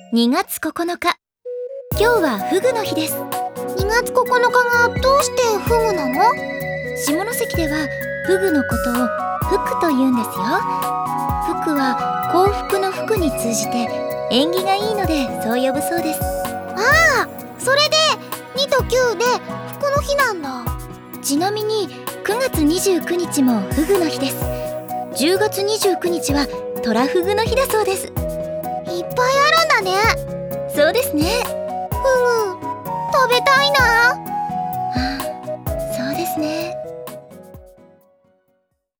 2月9日、今日はフグの日です。 2月9日がどうしてフグなの？ 下関ではフグのことを福と言うんですよ。福は幸福の福に通じて縁起がいいのでそう呼ぶそうです。 ああ、それで2と9で福の日なんだ。 ちなみに9月29日もフグの日です。10月29日はトラフグの日だそうです。 いっぱいあるんだね。 そうですね。